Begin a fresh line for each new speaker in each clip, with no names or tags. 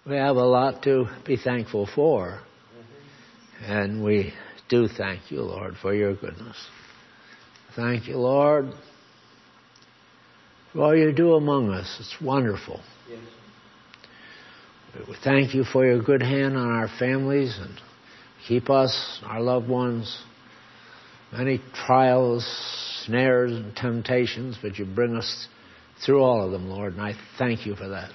We have a lot to be thankful for. And we do thank you, Lord, for your goodness. Thank you, Lord, for all you do among us. It's wonderful. Yes. We thank you for your good hand on our families and keep us, our loved ones, many trials, snares, and temptations, but you bring us through all of them, Lord, and I thank you for that.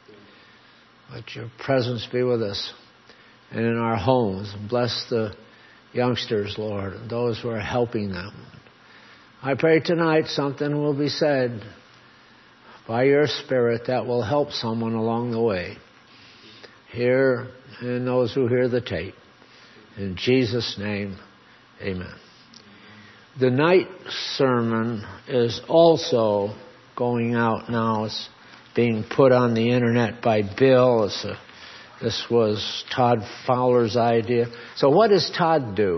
Let your presence be with us and in our homes. And bless the youngsters, Lord, and those who are helping them. I pray tonight something will be said by your Spirit that will help someone along the way. Here and those who hear the tape. In Jesus' name, amen. The night sermon is also going out now. It's being put on the internet by Bill. This was Todd Fowler's idea. So what does Todd do?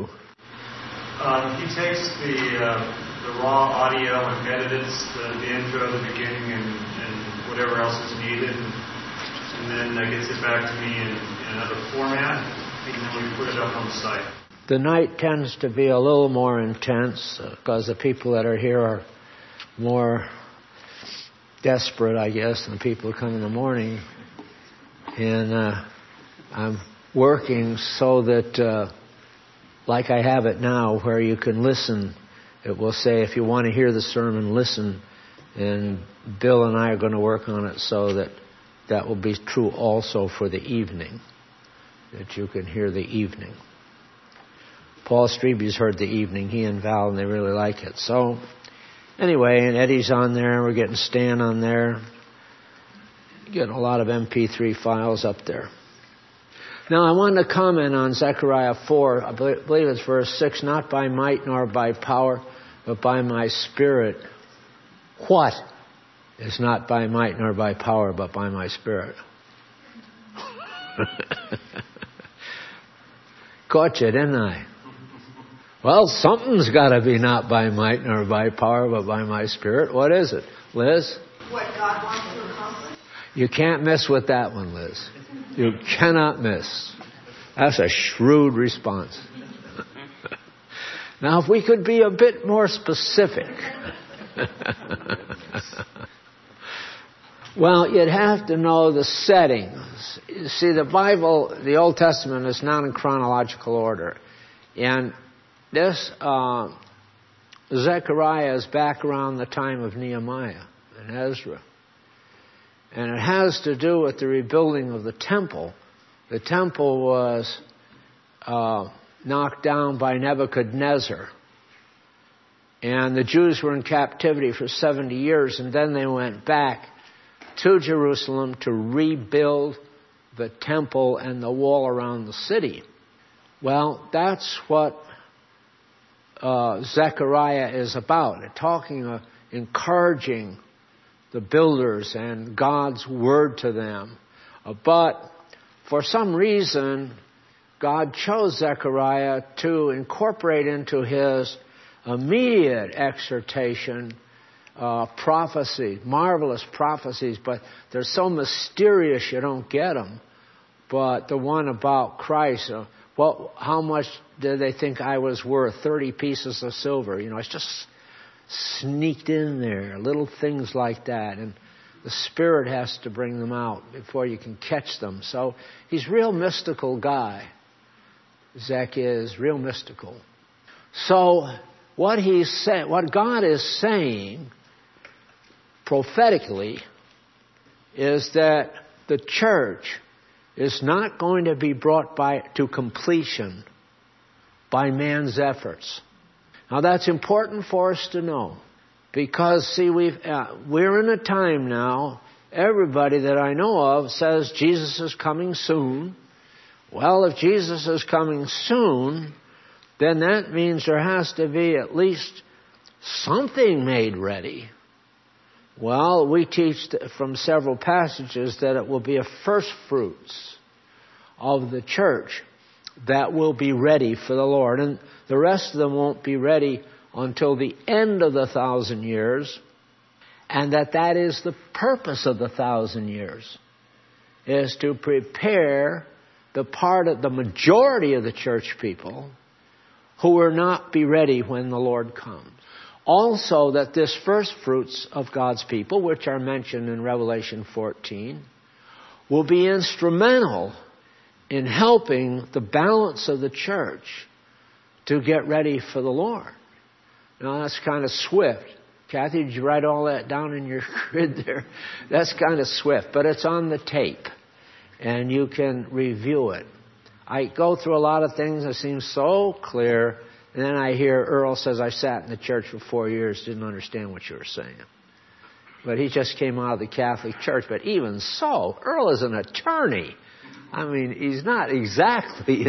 He takes the raw audio and edits the intro, the beginning, and whatever else is needed, and then gets it back to me in another format, and then we put it up on the site.
The night tends to be a little more intense because the people that are here are more desperate, I guess, than the people who come in the morning. And I'm working so that, like I have it now, where you can listen. It will say, if you want to hear the sermon, listen. And Bill and I are going to work on it so that that will be true also for the evening, that you can hear the evening. Paul Streby's heard the evening, he and Val, and they really like it. So, anyway, and Eddie's on there, we're getting Stan on there. Getting a lot of MP3 files up there. Now, I want to comment on Zechariah 4. I believe it's verse 6. Not by might nor by power, but by my Spirit. What is not by might nor by power, but by my Spirit? Caught you, didn't I? Well, something's got to be not by might nor by power, but by my Spirit. What is it? Liz?
What God wants to accomplish.
You can't miss with that one, Liz. You cannot miss. That's a shrewd response. Now, if we could be a bit more specific. Well, you'd have to know the settings. You see, the Bible, the Old Testament, is not in chronological order. And this Zechariah is back around the time of Nehemiah and Ezra. And it has to do with the rebuilding of the temple. The temple was knocked down by Nebuchadnezzar. And the Jews were in captivity for 70 years, and then they went back to Jerusalem to rebuild the temple and the wall around the city. Well, that's what Zechariah is about. Talking, encouraging the builders and God's word to them. But for some reason, God chose Zechariah to incorporate into his immediate exhortation prophecy, marvelous prophecies, but they're so mysterious you don't get them. But the one about Christ, how much did they think I was worth? 30 pieces of silver. You know, it's just sneaked in there, little things like that. And the Spirit has to bring them out before you can catch them. So he's a real mystical guy. Zech is real mystical. So what God is saying prophetically is that the church is not going to be brought to completion by man's efforts. Now that's important for us to know, because see, we're in a time now. Everybody that I know of says Jesus is coming soon. Well, if Jesus is coming soon, then that means there has to be at least something made ready. Well, we teach from several passages that it will be a first fruits of the church that will be ready for the Lord. And the rest of them won't be ready until the end of the 1,000 years. And that is the purpose of the 1,000 years, is to prepare the majority of the church people who will not be ready when the Lord comes. Also, that this first fruits of God's people, which are mentioned in Revelation 14, will be instrumental in helping the balance of the church to get ready for the Lord. Now, that's kind of swift. Kathy, did you write all that down in your grid there? That's kind of swift, but it's on the tape, and you can review it. I go through a lot of things that seem so clear, and then I hear Earl says, I sat in the church for 4 years, didn't understand what you were saying. But he just came out of the Catholic Church. But even so, Earl is an attorney. I mean, he's not exactly,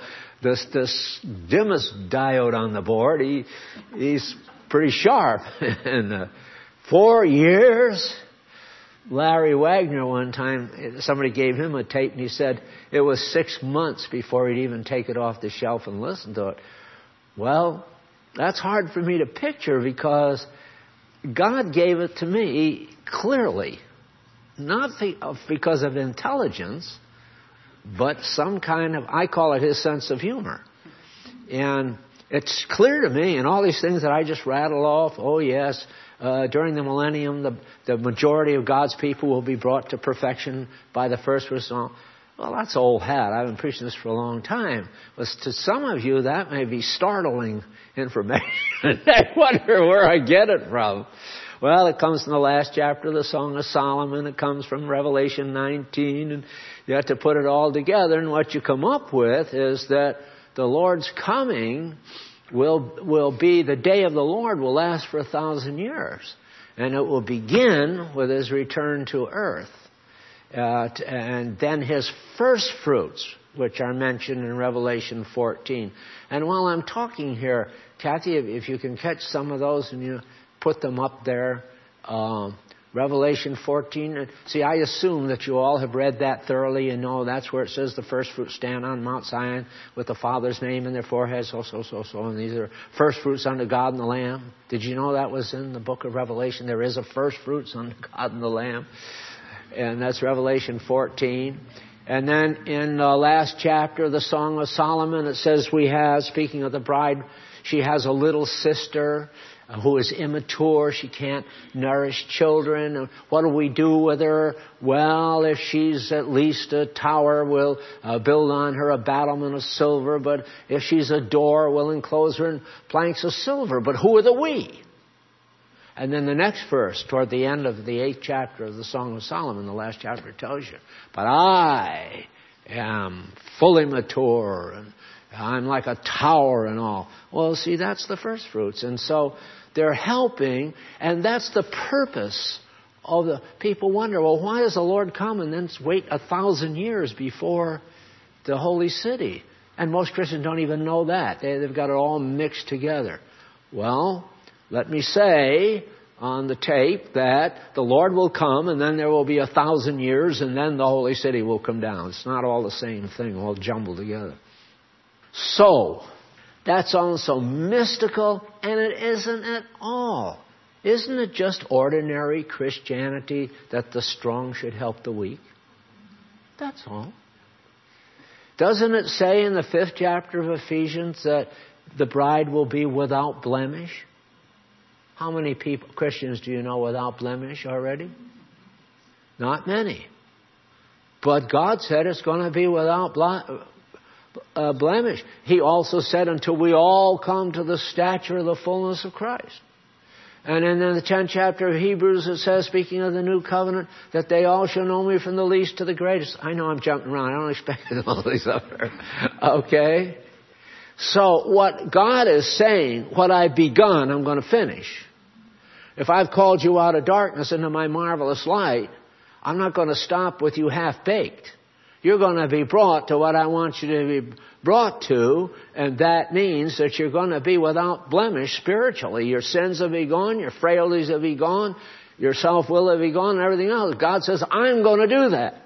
this dimmest diode on the board. He's pretty sharp. And 4 years. Larry Wagner one time, somebody gave him a tape and he said it was 6 months before he'd even take it off the shelf and listen to it. Well, that's hard for me to picture because God gave it to me clearly. Not because of intelligence, but some kind of, I call it his sense of humor. And it's clear to me, and all these things that I just rattle off, oh yes, during the millennium, the majority of God's people will be brought to perfection by the first fruits. Well, that's old hat. I've been preaching this for a long time. But to some of you, that may be startling information. I wonder where I get it from. Well, it comes from the last chapter of the Song of Solomon. It comes from Revelation 19. And you have to put it all together. And what you come up with is that the Lord's coming will be, the day of the Lord will last for 1,000 years. And it will begin with His return to earth. And then His first fruits, which are mentioned in Revelation 14. And while I'm talking here, Kathy, if you can catch some of those and you put them up there, Revelation 14. See, I assume that you all have read that thoroughly and know that's where it says the first fruits stand on Mount Zion with the Father's name in their foreheads, so. And these are first fruits unto God and the Lamb. Did you know that was in the book of Revelation? There is a first fruits unto God and the Lamb. And that's Revelation 14. And then in the last chapter of the Song of Solomon, it says speaking of the bride, she has a little sister who is immature. She can't nourish children. What do we do with her? Well, if she's at least a tower, we'll build on her a battlement of silver. But if she's a door, we'll enclose her in planks of silver. But who are the we? And then the next verse, toward the end of the 8th chapter of the Song of Solomon, the last chapter tells you, but I am fully mature and I'm like a tower and all. Well, see, that's the first fruits. And so they're helping, and that's the purpose of the people wonder, well, why does the Lord come and then wait 1,000 years before the holy city? And most Christians don't even know that. They've got it all mixed together. Well, let me say on the tape that the Lord will come and then there will be 1,000 years and then the holy city will come down. It's not all the same thing, all jumbled together. So, that's also mystical, and it isn't at all. Isn't it just ordinary Christianity that the strong should help the weak? That's all. Doesn't it say in the 5th chapter of Ephesians that the bride will be without blemish? How many Christians do you know without blemish already? Not many. But God said it's going to be without blemish. He also said until we all come to the stature of the fullness of Christ. And in the 10th chapter of Hebrews it says, speaking of the new covenant, that they all shall know me from the least to the greatest. I know I'm jumping around. I don't expect all these up there. Okay? So what God is saying, what I've begun, I'm going to finish. If I've called you out of darkness into my marvelous light, I'm not going to stop with you half-baked. You're going to be brought to what I want you to be brought to, and that means that you're going to be without blemish spiritually. Your sins will be gone, your frailties will be gone, your self-will will be gone, and everything else. God says, I'm going to do that.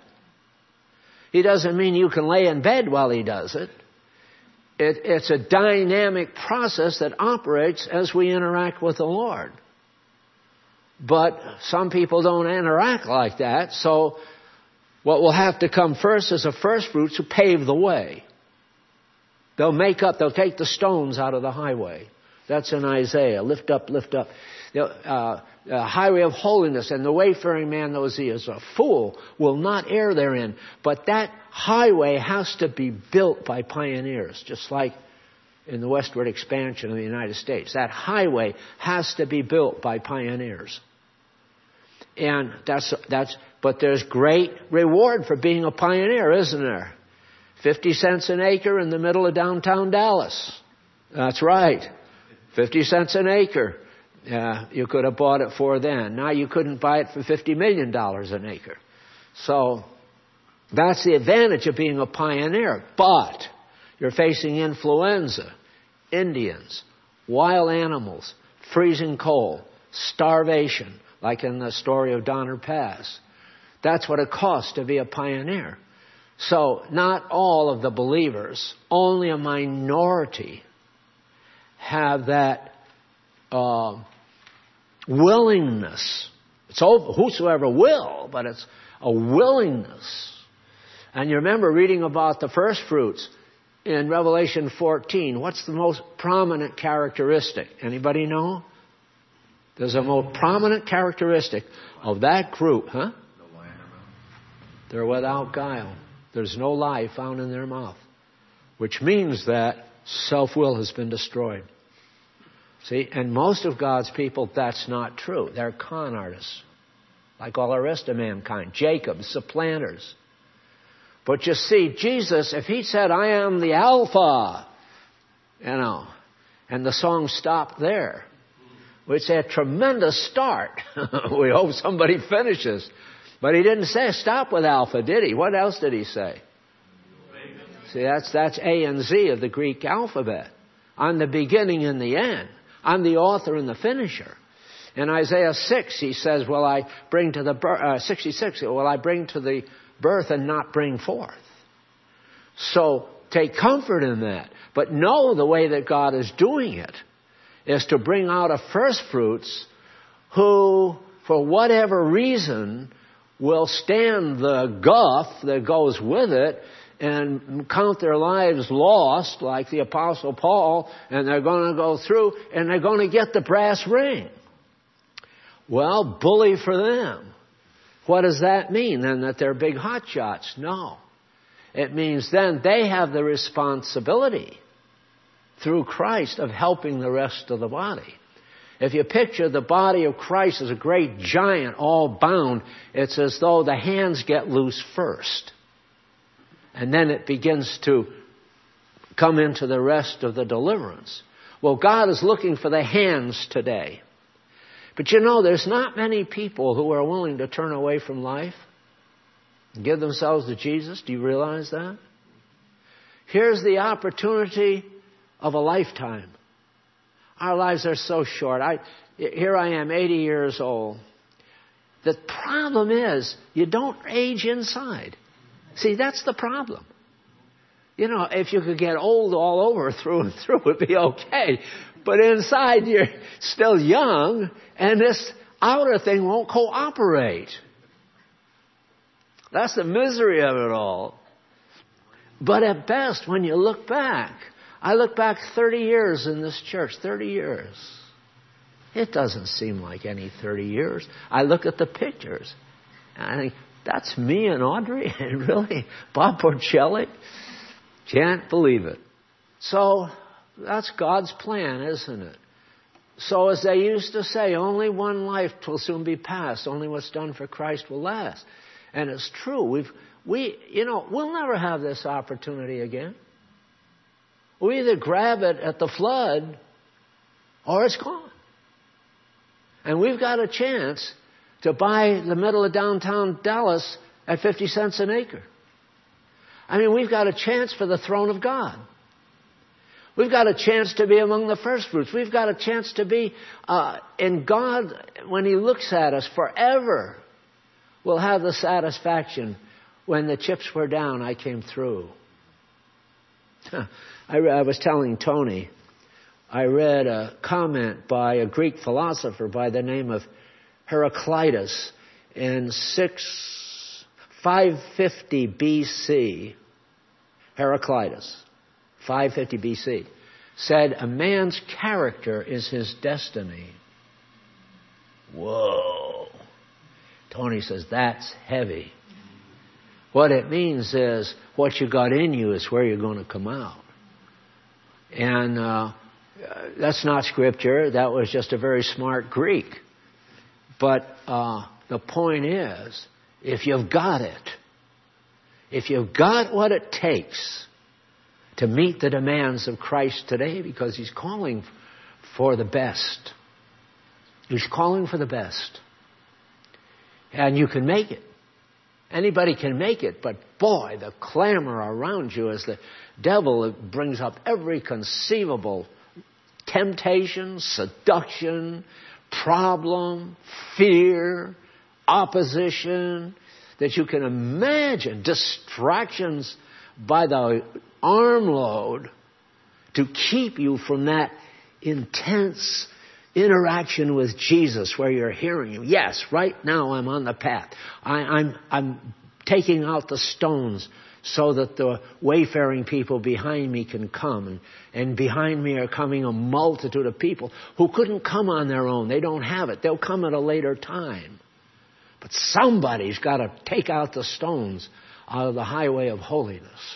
He doesn't mean you can lay in bed while He does it. It's a dynamic process that operates as we interact with the Lord. But some people don't interact like that, so What will have to come first is the first fruits who pave the way. They'll take the stones out of the highway. That's in Isaiah. Lift up, lift up. The highway of holiness, and the wayfaring man, though he is a fool, will not err therein. But that highway has to be built by pioneers, just like in the westward expansion of the United States. That highway has to be built by pioneers. And but there's great reward for being a pioneer, isn't there? 50 cents an acre in the middle of downtown Dallas. That's right. 50 cents an acre. You could have bought it for then. Now you couldn't buy it for $50 million an acre. So that's the advantage of being a pioneer. But you're facing influenza, Indians, wild animals, freezing cold, starvation, like in the story of Donner Pass. That's what it costs to be a pioneer. So not all of the believers, only a minority have that willingness. It's whosoever will, but it's a willingness. And you remember reading about the first fruits in Revelation 14. What's the most prominent characteristic? Anybody know? There's a most prominent characteristic of that group, huh? They're without guile. There's no lie found in their mouth. Which means that self-will has been destroyed. See, and most of God's people, that's not true. They're con artists, like all the rest of mankind. Jacob, supplanters. But you see, Jesus, if he said, I am the Alpha, and the song stopped there, which is a tremendous start. We hope somebody finishes. But he didn't say stop with Alpha, did he? What else did he say? See, that's A and Z of the Greek alphabet. I'm the beginning and the end. I'm the author and the finisher. In Isaiah 6, he says, 66, will I bring to the birth and not bring forth? So take comfort in that. But know the way that God is doing it is to bring out a first fruits who, for whatever reason, will stand the guff that goes with it and count their lives lost like the Apostle Paul, and they're going to go through and they're going to get the brass ring. Well, bully for them. What does that mean? Then that they're big hotshots? No. It means then they have the responsibility through Christ of helping the rest of the body. If you picture the body of Christ as a great giant all bound, it's as though the hands get loose first. And then it begins to come into the rest of the deliverance. Well, God is looking for the hands today. But there's not many people who are willing to turn away from life and give themselves to Jesus. Do you realize that? Here's the opportunity of a lifetime. Our lives are so short. Here I am, 80 years old. The problem is, you don't age inside. See, that's the problem. If you could get old all over through and through, it'd be okay. But inside, you're still young, and this outer thing won't cooperate. That's the misery of it all. But at best, when you look back, I look back 30 years in this church, 30 years. It doesn't seem like any 30 years. I look at the pictures, and I think, that's me and Audrey? And really? Bob Porcelli? Can't believe it. So, that's God's plan, isn't it? So, as they used to say, only one life will soon be passed. Only what's done for Christ will last. And it's true. We'll never have this opportunity again. We either grab it at the flood or it's gone. And we've got a chance to buy the middle of downtown Dallas at 50 cents an acre. We've got a chance for the throne of God. We've got a chance to be among the first fruits. We've got a chance to be in God, when He looks at us forever, we'll have the satisfaction. When the chips were down, I came through. I was telling Tony, I read a comment by a Greek philosopher by the name of Heraclitus in 550 BC, Heraclitus, 550 BC, said a man's character is his destiny. Whoa. Tony says, that's heavy. What it means is what you got in you is where you're going to come out. And that's not scripture. That was just a very smart Greek. But the point is, if you've got it, if you've got what it takes to meet the demands of Christ today, because He's calling for the best. He's calling for the best. And you can make it. Anybody can make it, but boy, the clamor around you as the devil brings up every conceivable temptation, seduction, problem, fear, opposition that you can imagine, distractions by the armload to keep you from that intense interaction with Jesus where you're hearing Him. Yes, right now I'm on the path. I'm taking out the stones so that the wayfaring people behind me can come. And behind me are coming a multitude of people who couldn't come on their own. They don't have it. They'll come at a later time. But somebody's got to take out the stones out of the highway of holiness.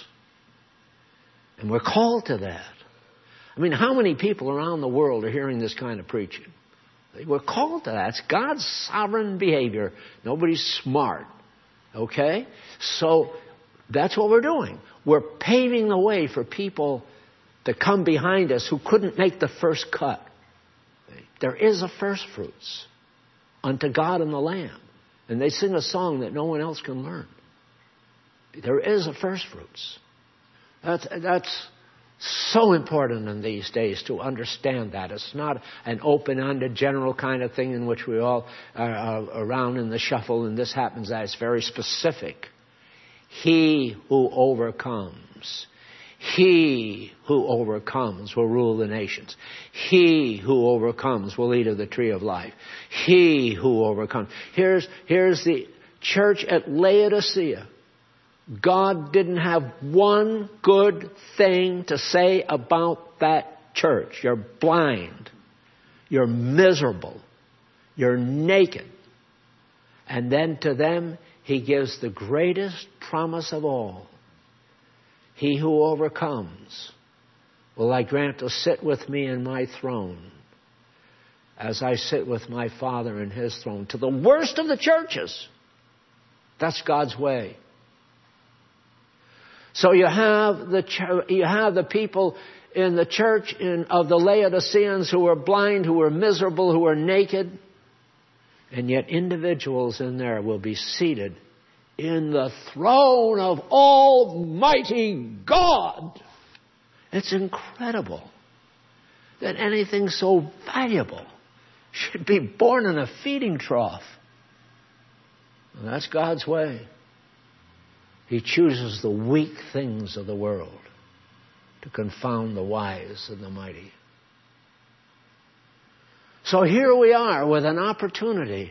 And we're called to that. I mean, how many people around the world are hearing this kind of preaching? We're called to that. It's God's sovereign behavior. Nobody's smart. Okay? So that's what we're doing. We're paving the way for people to come behind us who couldn't make the first cut. There is a first fruits unto God and the Lamb. And they sing a song that no one else can learn. There is a first fruits. That's so important in these days to understand that. It's not an open-ended general kind of thing in which we all are around in the shuffle and this happens, that. It's very specific. He who overcomes. He who overcomes will rule the nations. He who overcomes will eat of the tree of life. He who overcomes. Here's the church at Laodicea. God didn't have one good thing to say about that church. You're blind. You're miserable. You're naked. And then to them, He gives the greatest promise of all. He who overcomes will I grant to sit with me in my throne as I sit with my Father in His throne. To the worst of the churches. That's God's way. So you have the people in the church of the Laodiceans who are blind, who are miserable, who are naked. And yet individuals in there will be seated in the throne of Almighty God. It's incredible that anything so valuable should be born in a feeding trough. And that's God's way. He chooses the weak things of the world to confound the wise and the mighty. So here we are with an opportunity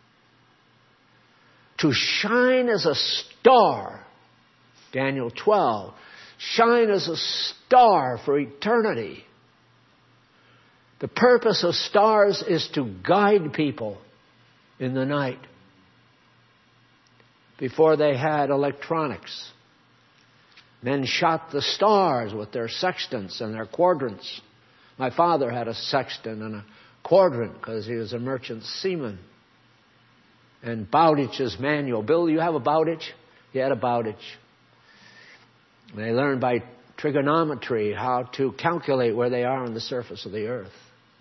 to shine as a star. Daniel 12. Shine as a star for eternity. The purpose of stars is to guide people in the night. Before they had electronics, men shot the stars with their sextants and their quadrants. My father had a sextant and a quadrant because he was a merchant seaman. And Bowdich's manual. Bill, you have a Bowditch? He had a Bowditch. They learned by trigonometry how to calculate where they are on the surface of the earth.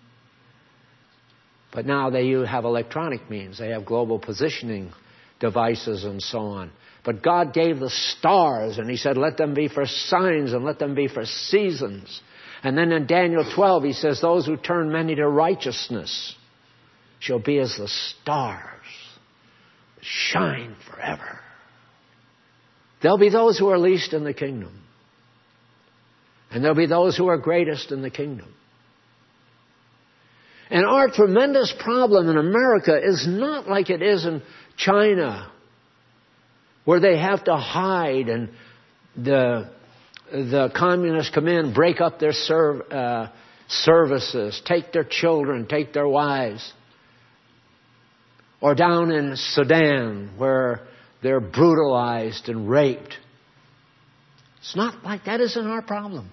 But now they have electronic means. They have global positioning devices and so on. But God gave the stars and He said, let them be for signs and let them be for seasons. And then in Daniel 12 He says, those who turn many to righteousness shall be as the stars that shine forever. There'll be those who are least in the kingdom. And there'll be those who are greatest in the kingdom. And our tremendous problem in America is not like it is in China where they have to hide and the communists come in, break up their services, take their children, take their wives. Or down in Sudan where they're brutalized and raped. It's not like that isn't our problem.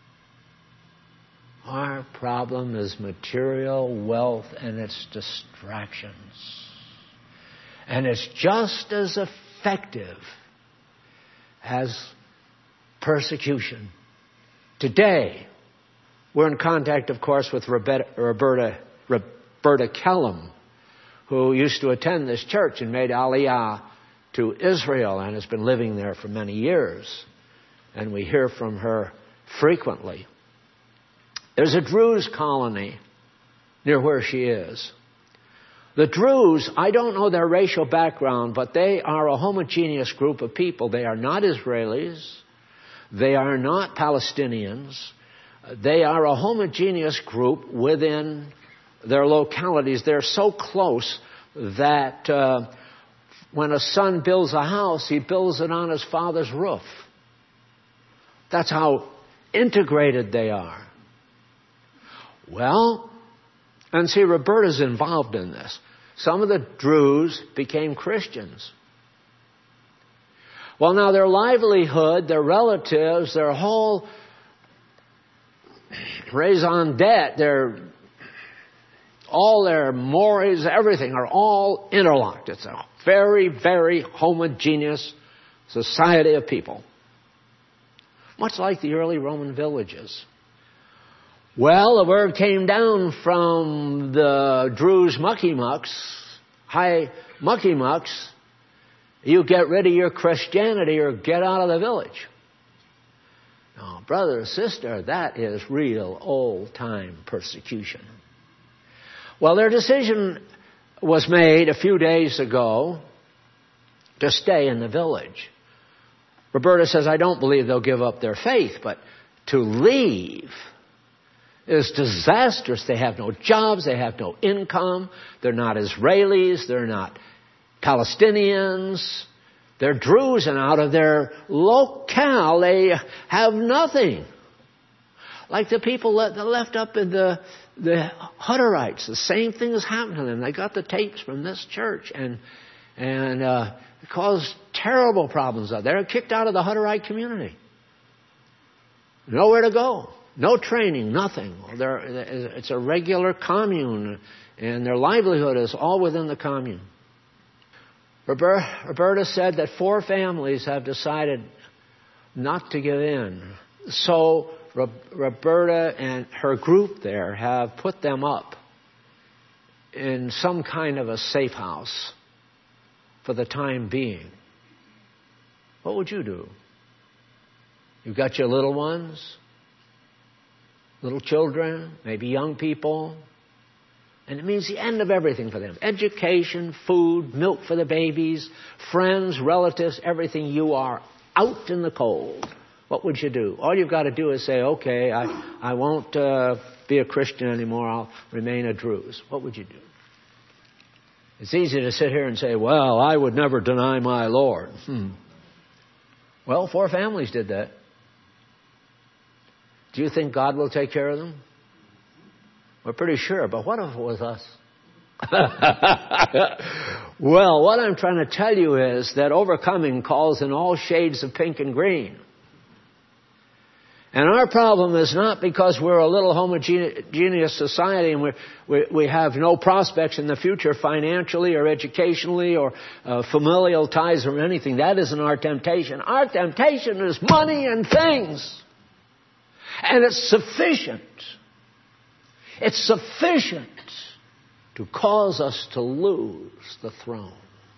Our problem is material wealth and its distractions. And it's just as effective as persecution. Today, we're in contact, of course, with Roberta Kellum, who used to attend this church and made Aliyah to Israel and has been living there for many years. And we hear from her frequently. There's a Druze colony near where she is. The Druze, I don't know their racial background, but they are a homogeneous group of people. They are not Israelis. They are not Palestinians. They are a homogeneous group within their localities. They're so close that when a son builds a house, he builds it on his father's roof. That's how integrated they are. Well, and see, Roberta's involved in this. Some of the Druze became Christians. Well, now their livelihood, their relatives, their whole raison d'etre, all their mores, everything are all interlocked. It's a very, very homogeneous society of people. Much like the early Roman villages. Well, the word came down from the Druze mucky mucks, high mucky mucks, you get rid of your Christianity or get out of the village. Now, brother or sister, that is real old-time persecution. Well, their decision was made a few days ago to stay in the village. Roberta says, I don't believe they'll give up their faith, but to leave is disastrous. They have no jobs, they have no income, they're not Israelis, they're not Palestinians, they're Druze, and out of their locale they have nothing. Like the people that left up in the Hutterites, the same thing has happened to them. They got the tapes from this church and it caused terrible problems out there. They're kicked out of the Hutterite community. Nowhere to go. No training, nothing. It's a regular commune, and their livelihood is all within the commune. Roberta said that 4 families have decided not to give in. So Roberta and her group there have put them up in some kind of a safe house for the time being. What would you do? You've got your little ones, little children, maybe young people. And it means the end of everything for them. Education, food, milk for the babies, friends, relatives, everything. You are out in the cold. What would you do? All you've got to do is say, okay, I won't be a Christian anymore. I'll remain a Druze. What would you do? It's easy to sit here and say, well, I would never deny my Lord. Well, 4 families did that. Do you think God will take care of them? We're pretty sure, but what if it was us? Well, what I'm trying to tell you is that overcoming calls in all shades of pink and green. And our problem is not because we're a little homogeneous society and we have no prospects in the future financially or educationally or familial ties or anything. That isn't our temptation. Our temptation is money and things. And it's sufficient. It's sufficient to cause us to lose the throne.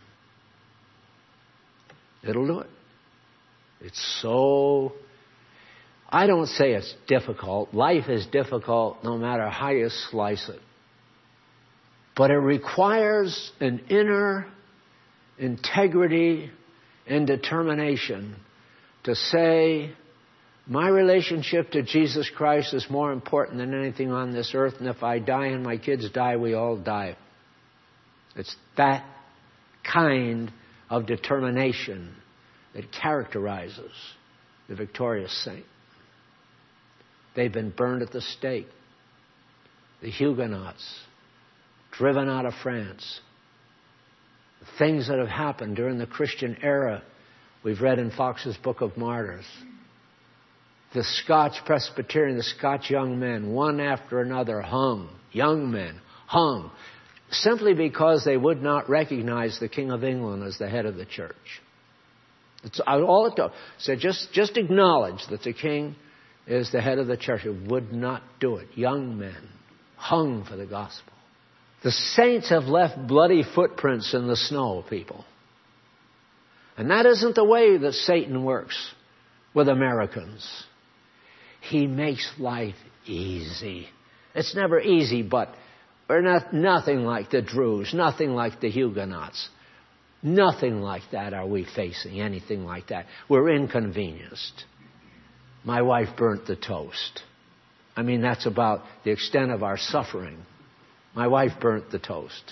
It'll do it. It's so... I don't say it's difficult. Life is difficult no matter how you slice it. But it requires an inner integrity and determination to say, my relationship to Jesus Christ is more important than anything on this earth, and if I die and my kids die, we all die. It's that kind of determination that characterizes the victorious saint. They've been burned at the stake. The Huguenots, driven out of France. The things that have happened during the Christian era, we've read in Fox's Book of Martyrs. The Scotch Presbyterian, the Scotch young men, one after another hung. Young men hung. Simply because they would not recognize the King of England as the head of the church. It's all it does. So just acknowledge that the King is the head of the church. It would not do it. Young men hung for the gospel. The saints have left bloody footprints in the snow, people. And that isn't the way that Satan works with Americans. He makes life easy. It's never easy, but we're nothing like the Druze, nothing like the Huguenots. Nothing like that are we facing, anything like that. We're inconvenienced. My wife burnt the toast. I mean, that's about the extent of our suffering. My wife burnt the toast.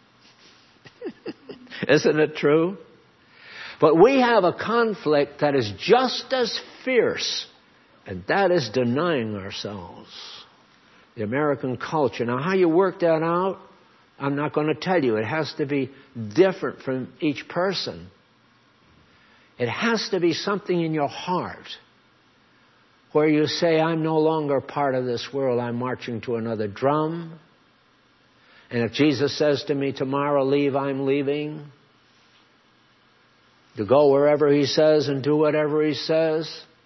Isn't it true? But we have a conflict that is just as fierce, and that is denying ourselves. The American culture. Now, how you work that out, I'm not going to tell you. It has to be different from each person. It has to be something in your heart where you say, I'm no longer part of this world. I'm marching to another drum. And if Jesus says to me, tomorrow leave, I'm leaving. To go wherever He says and do whatever He says.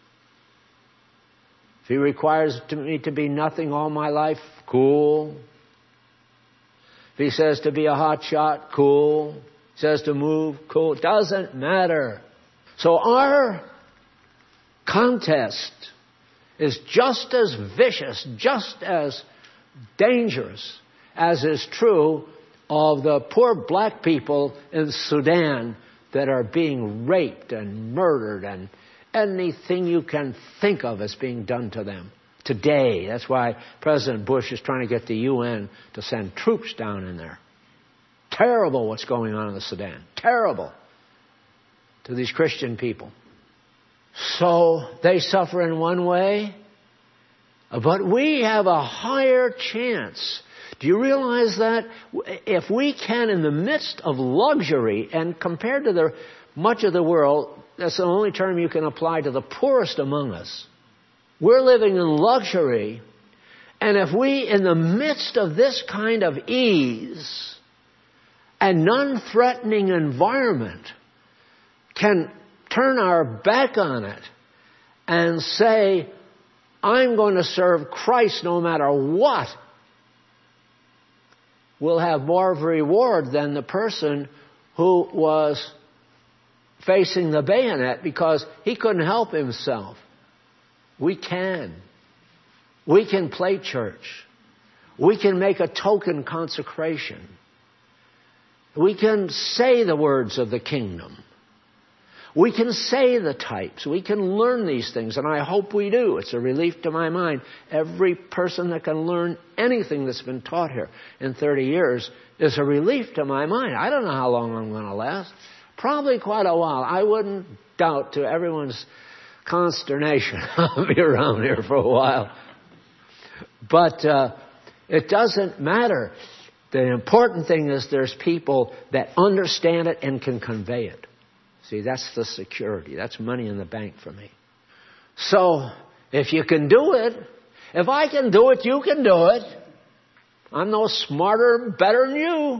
If He requires me to be nothing all my life, cool. If He says to be a hot shot, cool. He says to move, cool. It doesn't matter. So our contest is just as vicious, just as dangerous as is true of the poor black people in Sudan that are being raped and murdered and anything you can think of is being done to them today. That's why President Bush is trying to get the UN to send troops down in there. Terrible what's going on in the Sudan. Terrible to these Christian people. So they suffer in one way, but we have a higher chance. Do you realize that? If we can, in the midst of luxury, and compared to much of the world, that's the only term you can apply to the poorest among us. We're living in luxury, and if we, in the midst of this kind of ease and non-threatening environment, can turn our back on it and say, I'm going to serve Christ no matter what, we'll have more of a reward than the person who was facing the bayonet because he couldn't help himself. We can. We can play church. We can make a token consecration. We can say the words of the kingdom. We can say the types. We can learn these things, and I hope we do. It's a relief to my mind. Every person that can learn anything that's been taught here in 30 years is a relief to my mind. I don't know how long I'm going to last. Probably quite a while. I wouldn't doubt, to everyone's consternation, I'll be around here for a while. But it doesn't matter. The important thing is there's people that understand it and can convey it. See, that's the security. That's money in the bank for me. So, if you can do it, if I can do it, you can do it. I'm no smarter, better than you.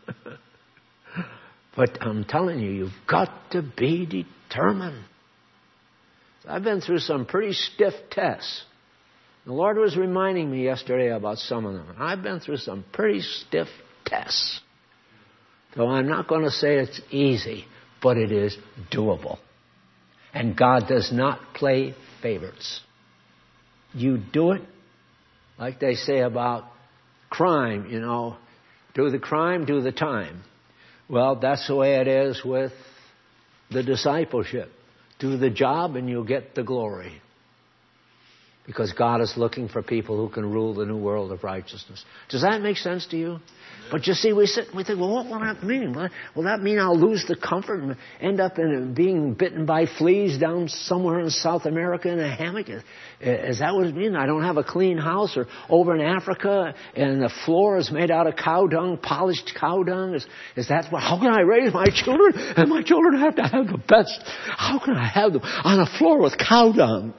But I'm telling you, you've got to be determined. I've been through some pretty stiff tests. The Lord was reminding me yesterday about some of them. I've been through some pretty stiff tests. So I'm not going to say it's easy, but it is doable. And God does not play favorites. You do it, like they say about crime, do the crime, do the time. Well, that's the way it is with the discipleship. Do the job and you'll get the glory. Because God is looking for people who can rule the new world of righteousness. Does that make sense to you? But you see, we think, well, what will that mean? Will that mean I'll lose the comfort and end up in being bitten by fleas down somewhere in South America in a hammock? Is that what it means? I don't have a clean house, or over in Africa and the floor is made out of cow dung, polished cow dung? Is that what? How can I raise my children? And my children have to have the best. How can I have them on a floor with cow dung?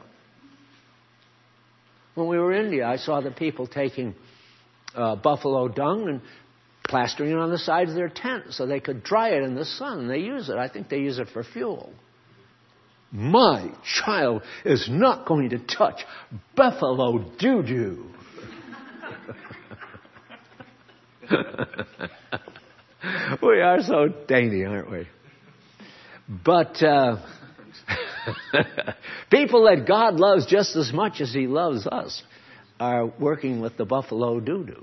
When we were in India, I saw the people taking buffalo dung and plastering it on the sides of their tent so they could dry it in the sun. And they use it. I think they use it for fuel. My child is not going to touch buffalo doo-doo. We are so dainty, aren't we? But people that God loves just as much as He loves us are working with the buffalo doo-doo.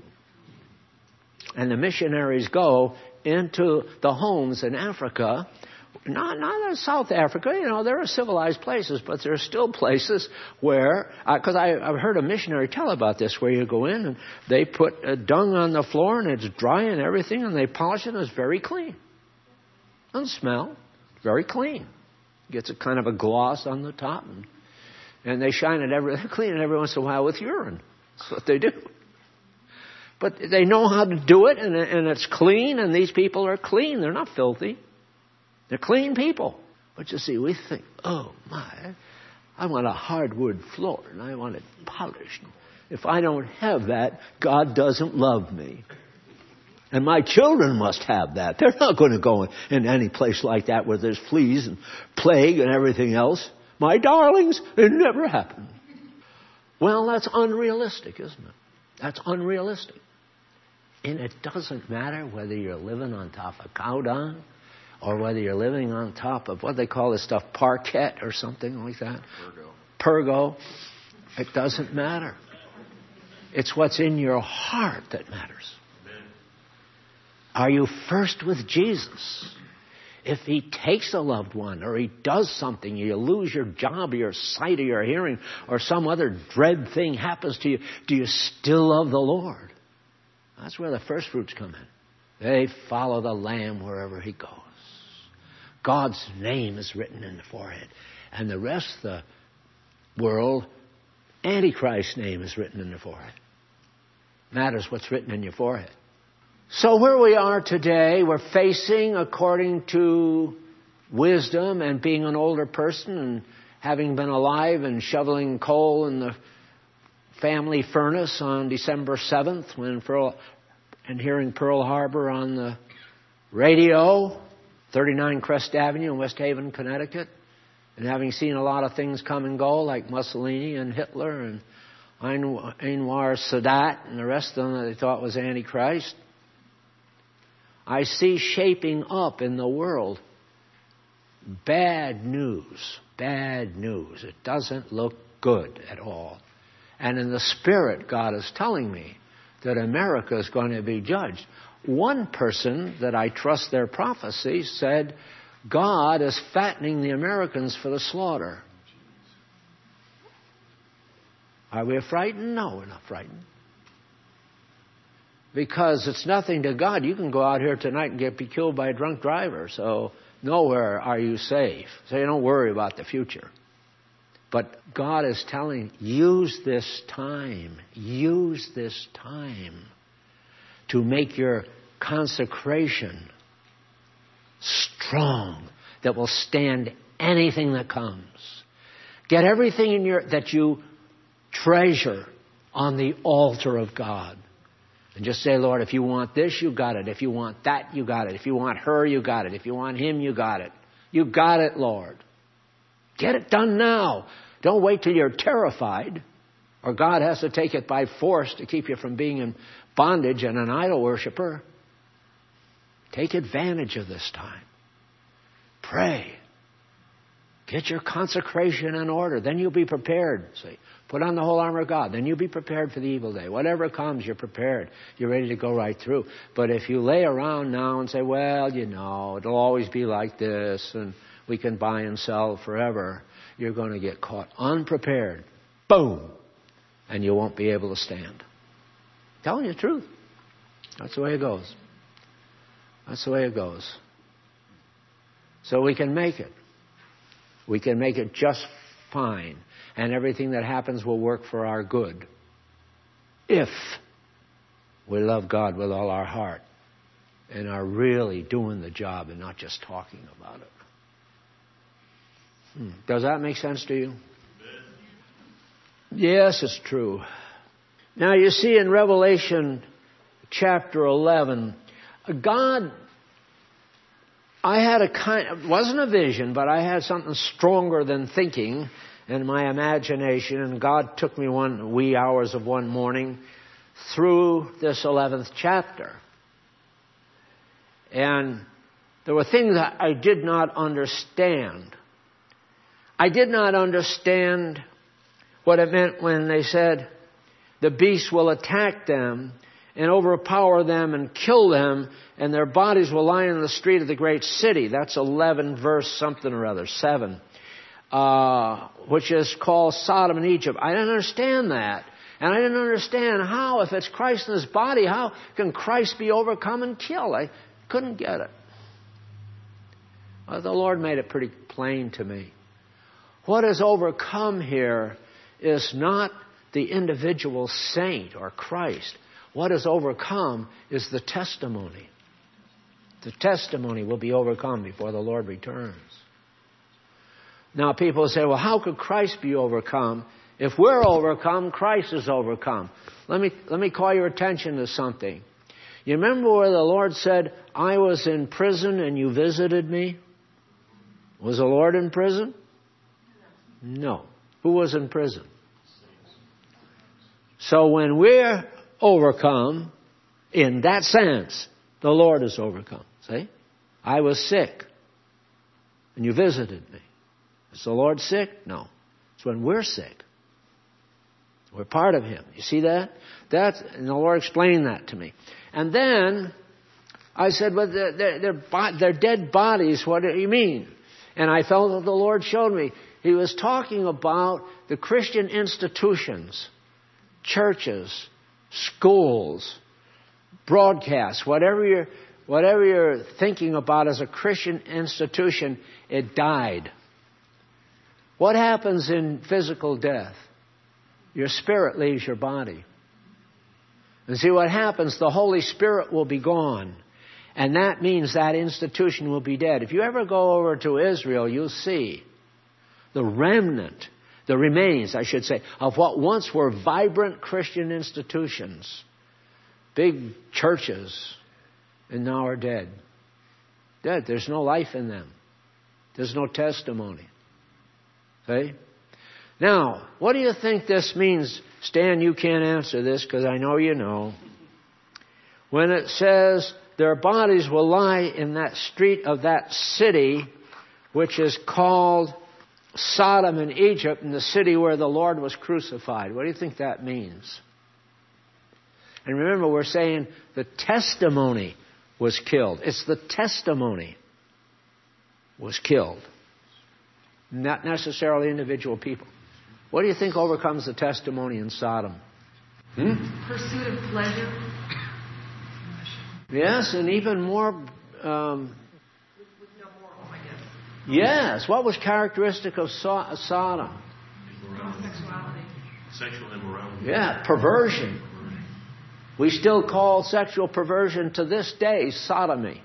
And the missionaries go into the homes in Africa, not in South Africa. There are civilized places, but there are still places where, because I've heard a missionary tell about this, where you go in and they put dung on the floor and it's dry and everything, and they polish it and it's very clean. Doesn't smell. Very clean. Gets a kind of a gloss on the top, and they shine it they clean it every once in a while with urine. That's what they do. But they know how to do it, and it's clean, and these people are clean. They're not filthy. They're clean people. But you see, we think, oh my, I want a hardwood floor, and I want it polished. If I don't have that, God doesn't love me. And my children must have that. They're not going to go in any place like that where there's fleas and plague and everything else. My darlings, it never happened. Well, that's unrealistic, isn't it? That's unrealistic. And it doesn't matter whether you're living on top of cow dung or whether you're living on top of what they call this stuff, parquet or something like that. Pergo. It doesn't matter. It's what's in your heart that matters. Are you first with Jesus? If He takes a loved one or He does something, you lose your job or your sight or your hearing or some other dread thing happens to you, do you still love the Lord? That's where the first fruits come in. They follow the Lamb wherever He goes. God's name is written in the forehead. And the rest of the world, Antichrist's name is written in the forehead. Matters what's written in your forehead. So where we are today, we're facing, according to wisdom and being an older person and having been alive and shoveling coal in the family furnace on December 7th and hearing Pearl Harbor on the radio, 39 Crest Avenue in West Haven, Connecticut, and having seen a lot of things come and go like Mussolini and Hitler and Anwar Sadat and the rest of them that they thought was Antichrist. I see shaping up in the world bad news. Bad news. It doesn't look good at all. And in the Spirit, God is telling me that America is going to be judged. One person that I trust their prophecy said, God is fattening the Americans for the slaughter. Are we frightened? No, we're not frightened. Because it's nothing to God. You can go out here tonight and be killed by a drunk driver. So nowhere are you safe. So you don't worry about the future. But God is telling, use this time to make your consecration strong, that will stand anything that comes. Get everything that you treasure on the altar of God. And just say, Lord, if you want this, you got it. If you want that, you got it. If you want her, you got it. If you want him, you got it. You got it, Lord. Get it done now. Don't wait till you're terrified, or God has to take it by force to keep you from being in bondage and an idol worshiper. Take advantage of this time. Pray. Get your consecration in order. Then you'll be prepared. See, put on the whole armor of God. Then you'll be prepared for the evil day. Whatever comes, you're prepared. You're ready to go right through. But if you lay around now and say, well, it'll always be like this, and we can buy and sell forever, you're going to get caught unprepared. Boom! and you won't be able to stand. Telling you the truth. That's the way it goes. That's the way it goes. So we can make it. We can make it just fine. And everything that happens will work for our good. If we love God with all our heart and are really doing the job and not just talking about it. Does that make sense to you? Yes, it's true. Now you see in Revelation chapter 11, God, I had it wasn't a vision, but I had something stronger than thinking in my imagination, and God took me wee hours of one morning through this 11th chapter. And there were things that I did not understand. I did not understand what it meant when they said the beast will attack them and overpower them and kill them, and their bodies will lie in the street of the great city. That's 11 verse something or other, 7, which is called Sodom and Egypt. I didn't understand that. And I didn't understand how, if it's Christ in His body, how can Christ be overcome and killed? I couldn't get it. Well, the Lord made it pretty plain to me. What is overcome here is not the individual saint or Christ. What is overcome is the testimony. The testimony will be overcome before the Lord returns. Now people say, well, how could Christ be overcome? If we're overcome, Christ is overcome. Let me call your attention to something. You remember where the Lord said, I was in prison and you visited me? Was the Lord in prison? No. Who was in prison? So when we're overcome, in that sense, the Lord is overcome. See? I was sick and you visited me. Is the Lord sick? No. It's when we're sick. We're part of Him. You see that? And the Lord explained that to me. And then I said, but they're dead bodies. What do you mean? And I felt that the Lord showed me. He was talking about the Christian institutions, churches, schools, broadcasts, whatever you're thinking about as a Christian institution, it died. What happens in physical death? Your spirit leaves your body. And see what happens? The Holy Spirit will be gone. And that means that institution will be dead. If you ever go over to Israel, you'll see the remnant, the remains, I should say, of what once were vibrant Christian institutions. Big churches, and now are dead. Dead. There's no life in them. There's no testimony. Okay? Now, what do you think this means? Stan, you can't answer this because I know you know. When it says their bodies will lie in that street of that city, which is called Sodom and Egypt, in the city where the Lord was crucified. What do you think that means? And remember, we're saying the testimony was killed. It's the testimony was killed. Not necessarily individual people. What do you think overcomes the testimony in Sodom?
Pursuit of pleasure.
Yes, and even more...
With no moral, I guess.
Yes. What was characteristic of Sodom?
Homosexuality.
Sexual immorality.
Yeah, perversion. We still call sexual perversion to this day sodomy.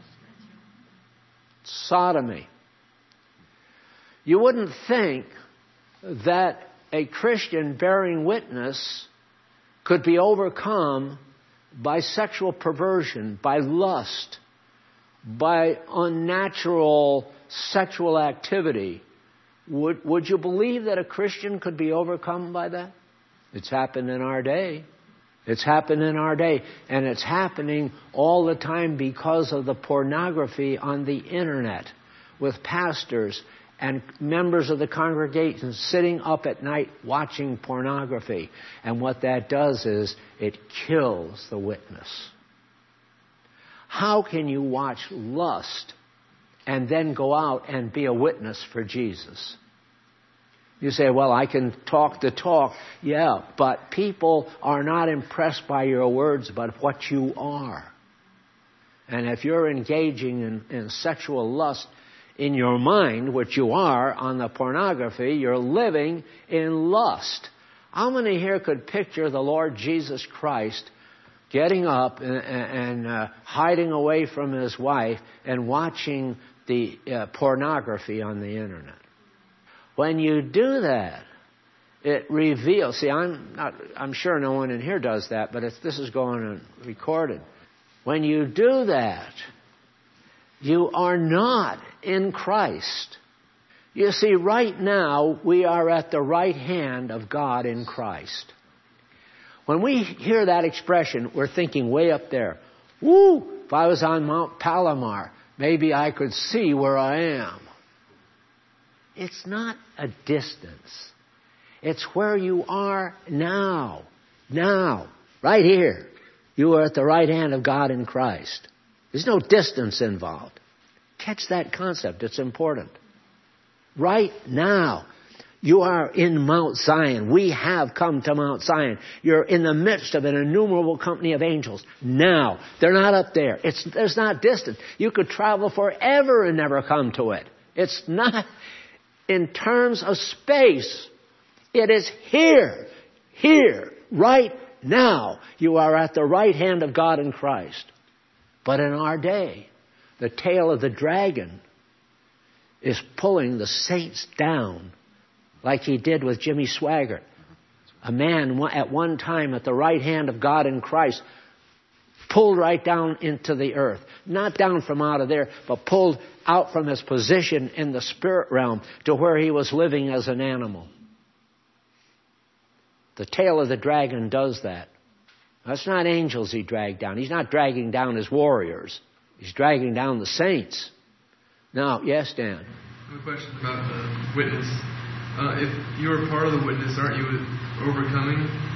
Sodomy. You wouldn't think that a Christian bearing witness could be overcome by sexual perversion, by lust, by unnatural sexual activity. Would you believe that a Christian could be overcome by that? It's happened in our day. It's happened in our day. And it's happening all the time because of the pornography on the internet with pastors and members of the congregation sitting up at night watching pornography. And what that does is it kills the witness. How can you watch lust and then go out and be a witness for Jesus? You say, well, I can talk the talk. Yeah, but people are not impressed by your words, but what you are. And if you're engaging in sexual lust in your mind, which you are on the pornography, you're living in lust. How many here could picture the Lord Jesus Christ getting up and hiding away from his wife and watching the pornography on the internet? When you do that, it reveals. See, I'm sure no one in here does that, but this is going and recorded. When you do that, you are not in Christ. You see, right now, we are at the right hand of God in Christ. When we hear that expression, we're thinking way up there. Woo! If I was on Mount Palomar, maybe I could see where I am. It's not a distance. It's where you are now. Now. Right here. You are at the right hand of God in Christ. There's no distance involved. Catch that concept. It's important. Right now. You are in Mount Zion. We have come to Mount Zion. You're in the midst of an innumerable company of angels. Now. They're not up there. There's not distance. You could travel forever and never come to it. It's not in terms of space. It is here. Here. Right now. You are at the right hand of God in Christ. But in our day, the tail of the dragon is pulling the saints down like he did with Jimmy Swaggart. A man at one time at the right hand of God in Christ, pulled right down into the earth. Not down from out of there, but pulled out from his position in the spirit realm to where he was living as an animal. The tail of the dragon does that. That's not angels he dragged down. He's not dragging down his warriors. He's dragging down the saints. Now, yes, Dan?
I have a question about the witness. If you're part of the witness, aren't you overcoming?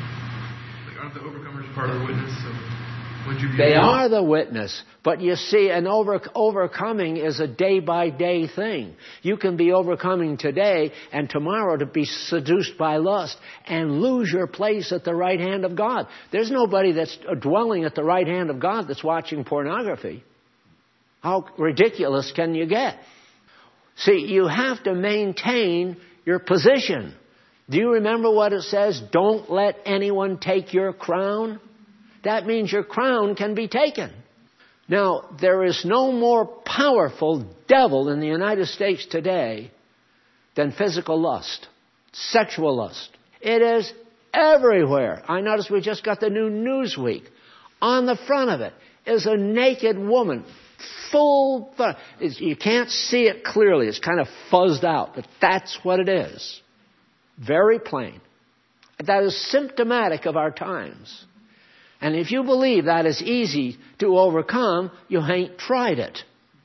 Like, aren't the overcomers part of the witness? So wouldn't you be?
They are the witness. But you see, an overcoming is a day-by-day thing. You can be overcoming today and tomorrow to be seduced by lust and lose your place at the right hand of God. There's nobody that's dwelling at the right hand of God that's watching pornography. How ridiculous can you get? See, you have to maintain your position. Do you remember what it says? Don't let anyone take your crown. That means your crown can be taken. Now, there is no more powerful devil in the United States today than physical lust, sexual lust. It is everywhere. I noticed we just got the new Newsweek. On the front of it is a naked woman. Full, you can't see it clearly. It's kind of fuzzed out, but that's what it is. Very plain. That is symptomatic of our times. And if you believe that is easy to overcome, you ain't tried it.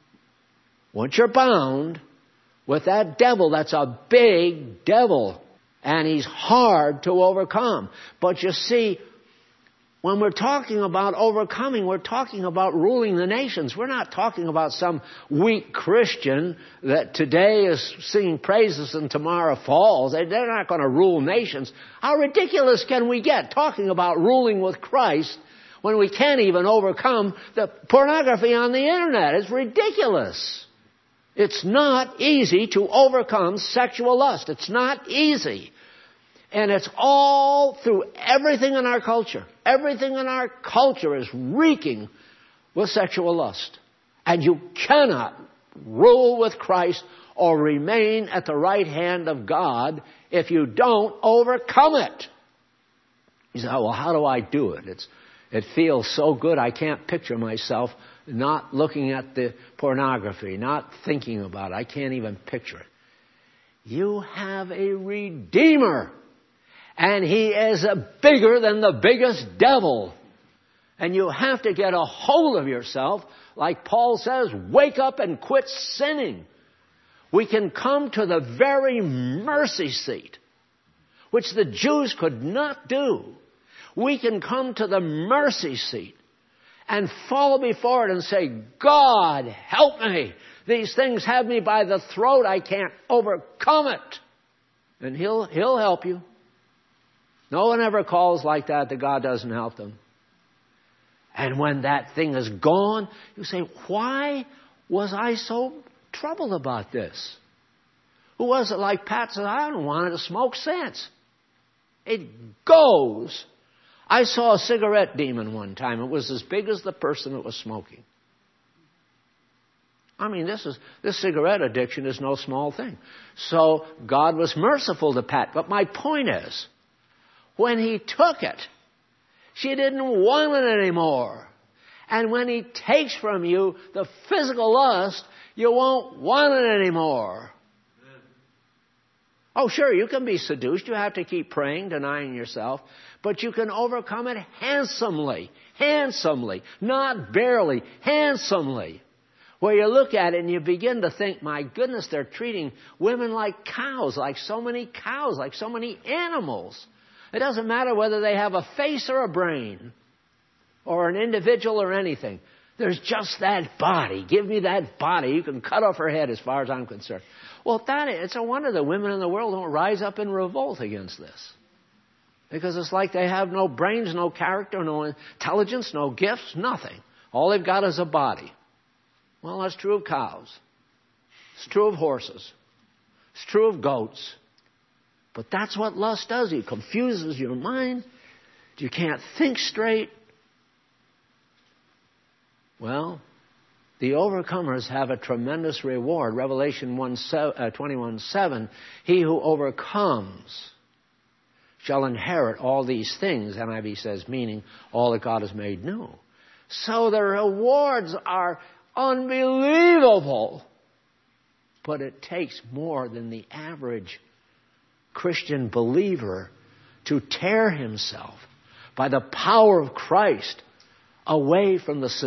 Once you're bound with that devil, that's a big devil. And he's hard to overcome. But you see, when we're talking about overcoming, we're talking about ruling the nations. We're not talking about some weak Christian that today is singing praises and tomorrow falls. They're not going to rule nations. How ridiculous can we get talking about ruling with Christ when we can't even overcome the pornography on the internet? It's ridiculous. It's not easy to overcome sexual lust. It's not easy. And it's all through everything in our culture. Everything in our culture is reeking with sexual lust. And you cannot rule with Christ or remain at the right hand of God if you don't overcome it. You say, oh, well, how do I do it? It feels so good I can't picture myself not looking at the pornography, not thinking about it. I can't even picture it. You have a Redeemer. And he is bigger than the biggest devil. And you have to get a hold of yourself. Like Paul says, wake up and quit sinning. We can come to the very mercy seat, which the Jews could not do. We can come to the mercy seat and fall before it and say, God, help me. These things have me by the throat. I can't overcome it. And He'll help you. No one ever calls like that God doesn't help them. And when that thing is gone, you say, why was I so troubled about this? Who was it like Pat said, I haven't wanted to smoke since. It goes. I saw a cigarette demon one time. It was as big as the person that was smoking. I mean, this cigarette addiction is no small thing. So God was merciful to Pat. But my point is, when He took it, she didn't want it anymore. And when He takes from you the physical lust, you won't want it anymore. Oh, sure, you can be seduced. You have to keep praying, denying yourself. But you can overcome it handsomely. Handsomely. Not barely. Handsomely. Where you look at it and you begin to think, my goodness, they're treating women like cows, like so many cows, like so many animals. It doesn't matter whether they have a face or a brain or an individual or anything. There's just that body. Give me that body. You can cut off her head as far as I'm concerned. Well, it's a wonder that women in the world don't rise up in revolt against this. Because it's like they have no brains, no character, no intelligence, no gifts, nothing. All they've got is a body. Well, that's true of cows. It's true of horses. It's true of goats. But that's what lust does. It confuses your mind. You can't think straight. Well, the overcomers have a tremendous reward. Revelation 21:7, he who overcomes shall inherit all these things, NIV says, meaning all that God has made new. So the rewards are unbelievable. But it takes more than the average Christian believer to tear himself by the power of Christ away from the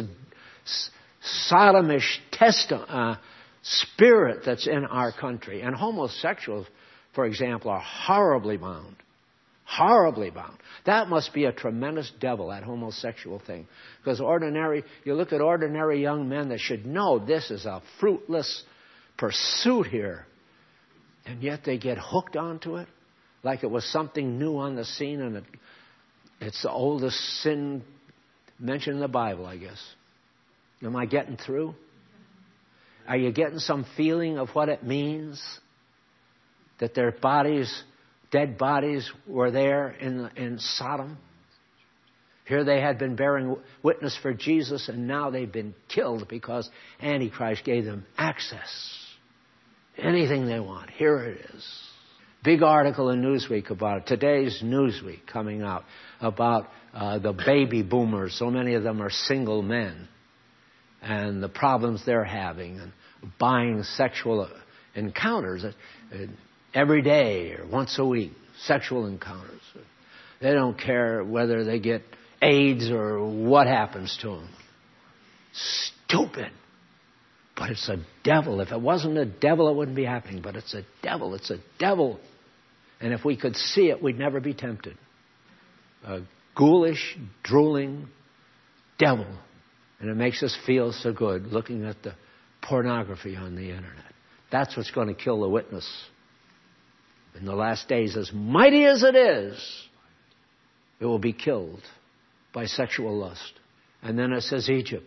sodomish spirit that's in our country. And homosexuals, for example, are horribly bound. Horribly bound. That must be a tremendous devil, that homosexual thing. Because you look at ordinary young men that should know this is a fruitless pursuit here. And yet they get hooked onto it like it was something new on the scene, and it's the oldest sin mentioned in the Bible, I guess. Am I getting through? Are you getting some feeling of what it means? That their bodies, dead bodies, were there in Sodom? Here they had been bearing witness for Jesus, and now they've been killed because Antichrist gave them access. Anything they want. Here it is. Big article in Newsweek about it. Today's Newsweek coming out about the baby boomers. So many of them are single men. And the problems they're having. And buying sexual encounters every day or once a week. Sexual encounters. They don't care whether they get AIDS or what happens to them. Stupid. But it's a devil. If it wasn't a devil, it wouldn't be happening. But it's a devil. It's a devil. And if we could see it, we'd never be tempted. A ghoulish, drooling devil. And it makes us feel so good looking at the pornography on the internet. That's what's going to kill the witness. In the last days, as mighty as it is, it will be killed by sexual lust. And then it says Egypt.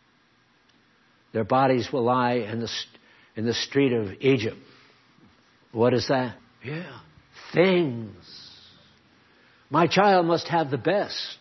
Their bodies will lie in the street of Egypt. What is that? Yeah. Things. My child must have the best.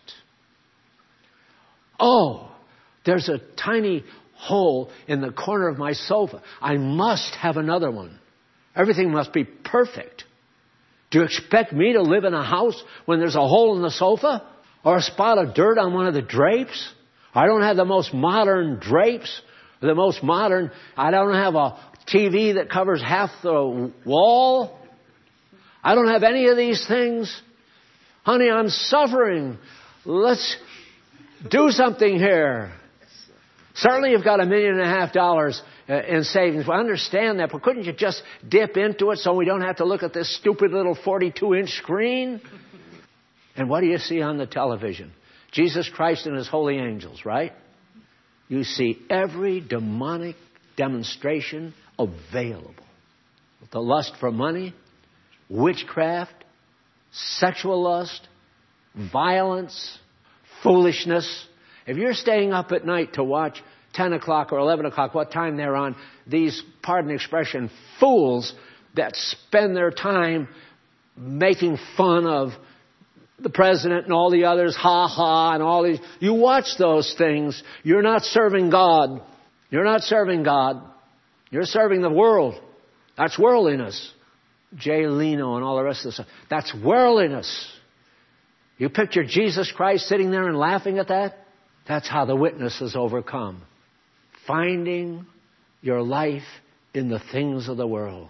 Oh, there's a tiny hole in the corner of my sofa. I must have another one. Everything must be perfect. Do you expect me to live in a house when there's a hole in the sofa? Or a spot of dirt on one of the drapes? I don't have the most modern drapes. The most modern, I don't have a TV that covers half the wall. I don't have any of these things. Honey, I'm suffering. Let's do something here. Certainly you've got $1.5 million in savings. I understand that, but couldn't you just dip into it so we don't have to look at this stupid little 42-inch screen? And what do you see on the television? Jesus Christ and His holy angels, right? You see every demonic demonstration available. The lust for money, witchcraft, sexual lust, violence, foolishness. If you're staying up at night to watch 10 o'clock or 11 o'clock, what time they're on, these, pardon the expression, fools that spend their time making fun of the president and all the others, ha ha, and all these. You watch those things, you're not serving God. You're not serving God. You're serving the world. That's worldliness. Jay Leno and all the rest of the stuff. That's worldliness. You picture Jesus Christ sitting there and laughing at that? That's how the witness is overcome. Finding your life in the things of the world.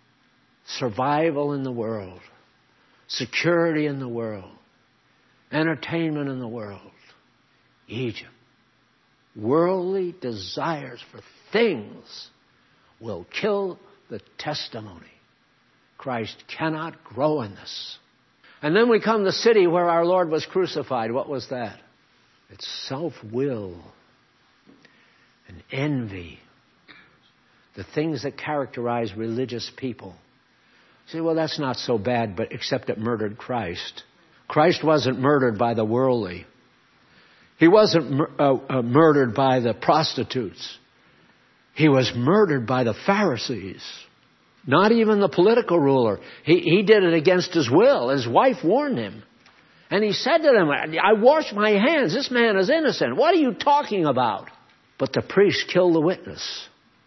Survival in the world. Security in the world. Entertainment in the world. Egypt. Worldly desires for things will kill the testimony. Christ cannot grow in this. And then we come to the city where our Lord was crucified. What was that? It's self-will and envy. The things that characterize religious people. You say, well, that's not so bad, but except it murdered Christ. Christ wasn't murdered by the worldly. He wasn't murdered by the prostitutes. He was murdered by the Pharisees. Not even the political ruler. He did it against his will. His wife warned him. And he said to them, I wash my hands. This man is innocent. What are you talking about? But the priest killed the witness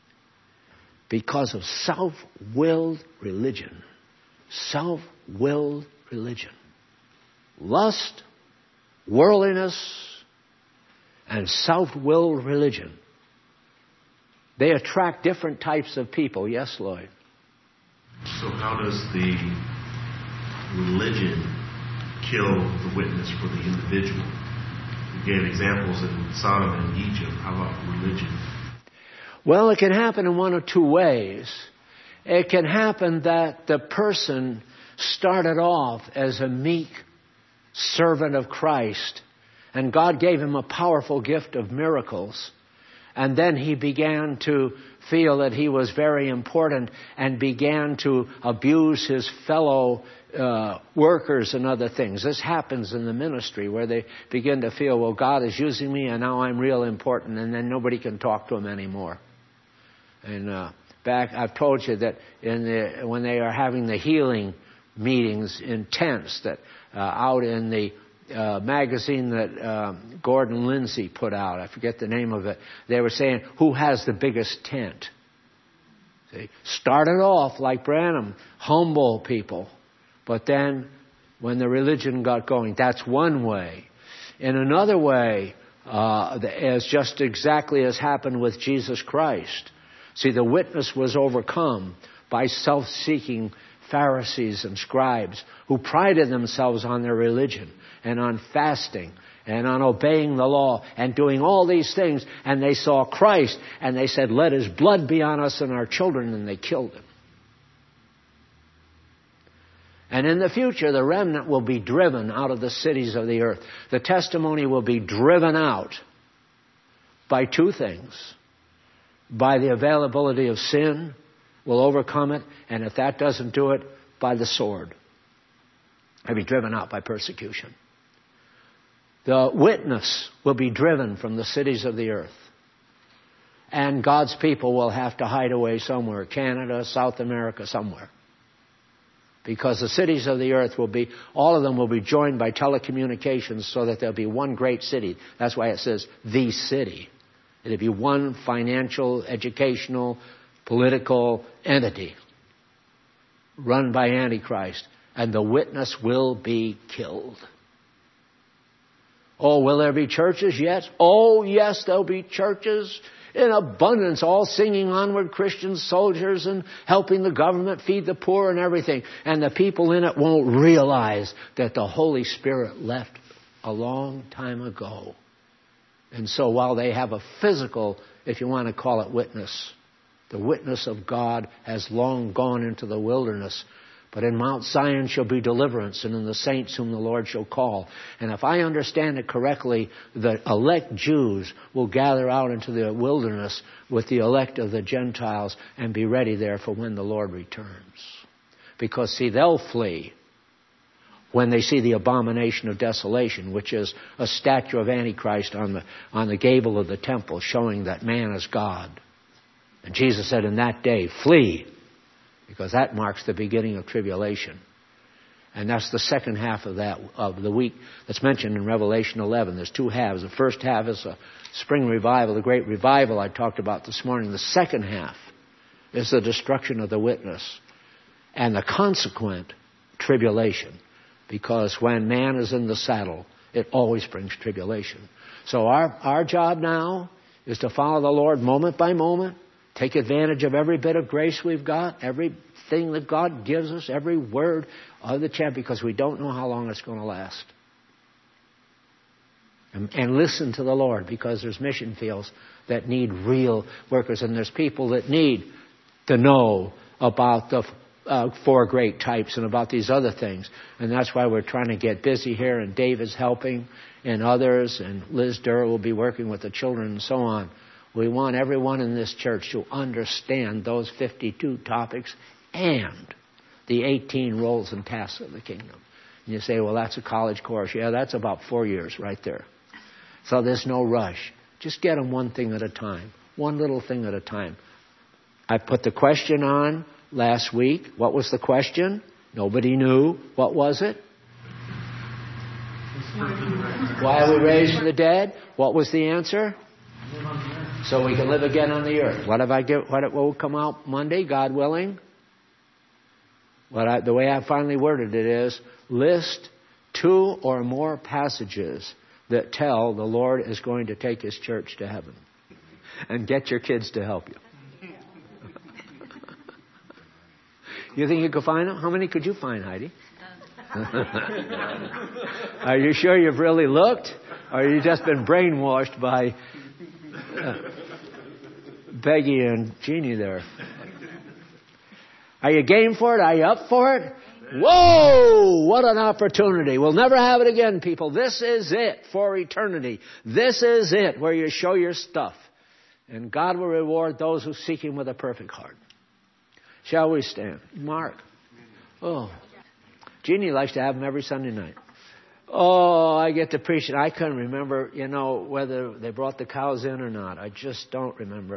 because of self-willed religion. Self-willed religion. Lust, worldliness, and self-willed religion. They attract different types of people. Yes, Lloyd?
So how does the religion kill the witness for the individual? You gave examples in Sodom and Egypt. How about religion?
Well, it can happen in one of two ways. It can happen that the person started off as a meek servant of Christ, and God gave him a powerful gift of miracles. And then he began to feel that he was very important and began to abuse his fellow workers and other things. This happens in the ministry where they begin to feel, well, God is using me and now I'm real important, and then nobody can talk to him anymore. And I've told you that when they are having the healing meetings in tents, that out in the magazine that Gordon Lindsay put out, I forget the name of it, they were saying, who has the biggest tent? See, started off like Branham, humble people. But then when the religion got going, that's one way. In another way, as just exactly as happened with Jesus Christ. See, the witness was overcome by self-seeking Pharisees and scribes who prided themselves on their religion and on fasting and on obeying the law and doing all these things. And they saw Christ and they said, let his blood be on us and our children, and they killed him. And in the future, the remnant will be driven out of the cities of the earth. The testimony will be driven out by two things. By the availability of sin, will overcome it, and if that doesn't do it, by the sword. I'll be driven out by persecution. The witness will be driven from the cities of the earth. And God's people will have to hide away somewhere, Canada, South America, somewhere. Because the cities of the earth will be, all of them will be joined by telecommunications so that there'll be one great city. That's why it says the city. It'll be one financial, educational, political entity run by Antichrist. And the witness will be killed. Oh, will there be churches? Yes. Oh, yes, there'll be churches in abundance, all singing onward Christian soldiers and helping the government feed the poor and everything. And the people in it won't realize that the Holy Spirit left a long time ago. And so while they have a physical, if you want to call it witness, the witness of God has long gone into the wilderness. But in Mount Zion shall be deliverance, and in the saints whom the Lord shall call. And if I understand it correctly, the elect Jews will gather out into the wilderness with the elect of the Gentiles and be ready there for when the Lord returns. Because, see, they'll flee when they see the abomination of desolation, which is a statue of Antichrist on the gable of the temple, showing that man is God. And Jesus said, in that day, flee, because that marks the beginning of tribulation. And that's the second half of the week that's mentioned in Revelation 11. There's two halves. The first half is a spring revival, the great revival I talked about this morning. The second half is the destruction of the witness and the consequent tribulation. Because when man is in the saddle, it always brings tribulation. So our job now is to follow the Lord moment by moment, take advantage of every bit of grace we've got, everything that God gives us, every word of the chant, because we don't know how long it's going to last. And listen to the Lord, because there's mission fields that need real workers, and there's people that need to know about the four great types and about these other things. And that's why we're trying to get busy here, and David's helping, and others, and Liz Durr will be working with the children and so on. We want everyone in this church to understand those 52 topics and the 18 roles and tasks of the kingdom. And you say, well, that's a college course. Yeah, that's about 4 years right there. So there's no rush. Just get them one thing at a time, one little thing at a time. I put the question on last week. What was the question? Nobody knew. What was it? Why are we raised from the dead? What was the answer? So we can live again on the earth. What will come out Monday, God willing? The way I finally worded it is, list 2 or more passages that tell the Lord is going to take His church to heaven. And get your kids to help you. You think you could find them? How many could you find, Heidi? Are you sure you've really looked? Or have you just been brainwashed by Peggy and Jeannie there? Are you game for it? Are you up for it? Whoa! What an opportunity. We'll never have it again, people. This is it for eternity. This is it where you show your stuff. And God will reward those who seek Him with a perfect heart. Shall we stand? Mark. Oh. Jeannie likes to have them every Sunday night. Oh, I get to preach it. I couldn't remember, whether they brought the cows in or not. I just don't remember.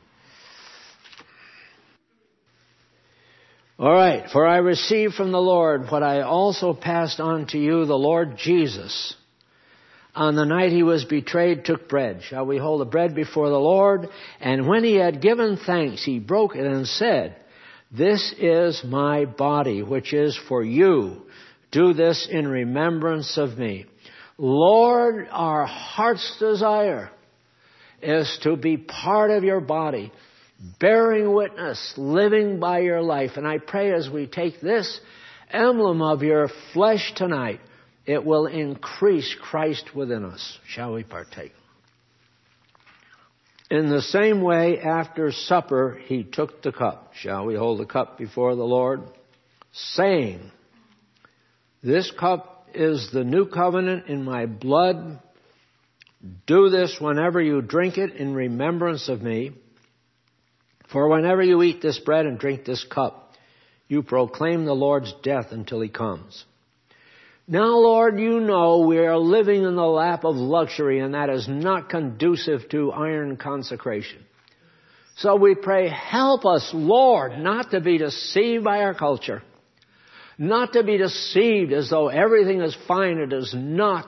All right. For I received from the Lord what I also passed on to you, the Lord Jesus. On the night He was betrayed, took bread. Shall we hold the bread before the Lord? And when He had given thanks, He broke it and said, this is my body, which is for you. Do this in remembrance of me. Lord, our heart's desire is to be part of your body, bearing witness, living by your life. And I pray as we take this emblem of your flesh tonight, it will increase Christ within us. Shall we partake? In the same way, after supper, He took the cup. Shall we hold the cup before the Lord? Saying, this cup is the new covenant in my blood. Do this whenever you drink it in remembrance of me. For whenever you eat this bread and drink this cup, you proclaim the Lord's death until He comes. Now, Lord, you know we are living in the lap of luxury, and that is not conducive to iron consecration. So we pray, help us, Lord, not to be deceived by our culture, not to be deceived as though everything is fine. It is not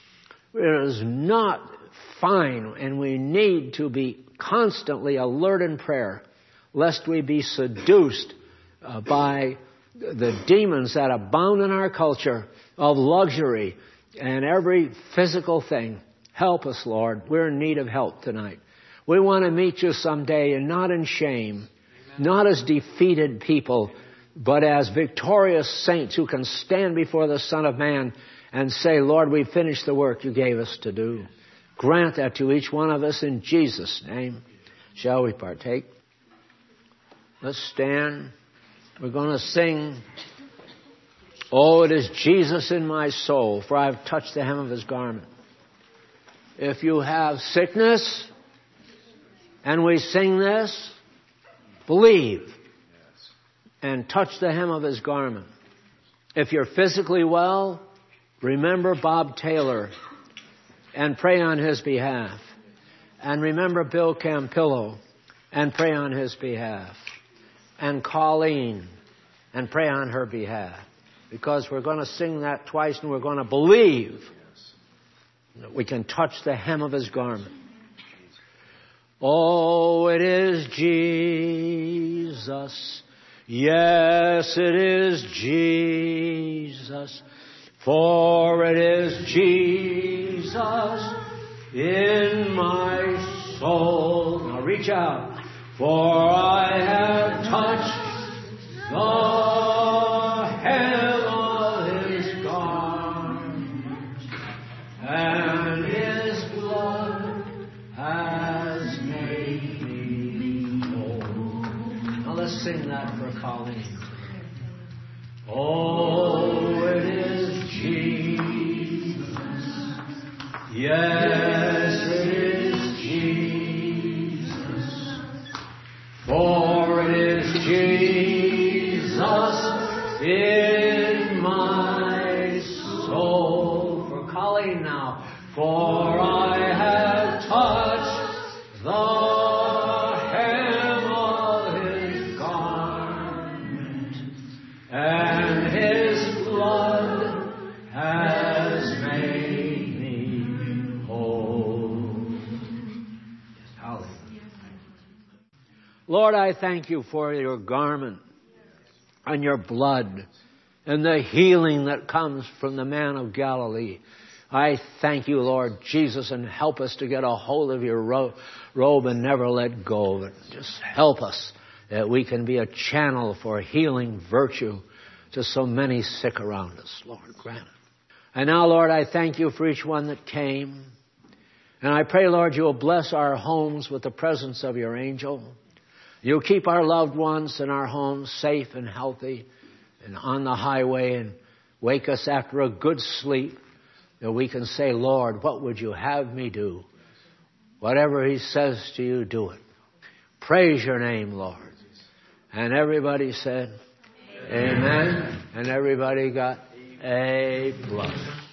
fine, and we need to be constantly alert in prayer, lest we be seduced by the demons that abound in our culture of luxury and every physical thing. Help us, Lord. We're in need of help tonight. We want to meet you someday, and not in shame, not as defeated people, but as victorious saints who can stand before the Son of Man and say, Lord, we finished the work you gave us to do. Grant that to each one of us in Jesus' name. Shall we partake? Let's stand. We're going to sing, oh, it is Jesus in my soul, for I have touched the hem of His garment. If you have sickness, and we sing this, believe. and touch the hem of his garment. If you're physically well, remember Bob Taylor and pray on his behalf. And remember Bill Campillo and pray on his behalf. And Colleen and pray on her behalf. Because we're going to sing that twice and we're going to believe that we can touch the hem of his garment. Oh, it is Jesus. Yes, it is Jesus. For it is Jesus in my soul. Now reach out. For I have touched the hem of his garment, and his blood has made me whole. Now let's sing that for Colleen. Oh, it is Jesus. Yes, it is Jesus. For it is Jesus in my soul. For Colleen now. For I have touched the hem of his garment, and his blood has made me whole. Hallelujah. Lord, I thank you for your garment and your blood and the healing that comes from the man of Galilee. I thank you, Lord Jesus, and help us to get a hold of your robe and never let go of it. Just help us that we can be a channel for healing virtue to so many sick around us. Lord, grant it. And now, Lord, I thank you for each one that came. And I pray, Lord, you will bless our homes with the presence of your angel. You'll keep our loved ones and our homes safe and healthy and on the highway, and wake us after a good sleep that we can say, Lord, what would you have me do? Whatever he says to you, do it. Praise your name, Lord. And everybody said, Amen. And everybody got a plus.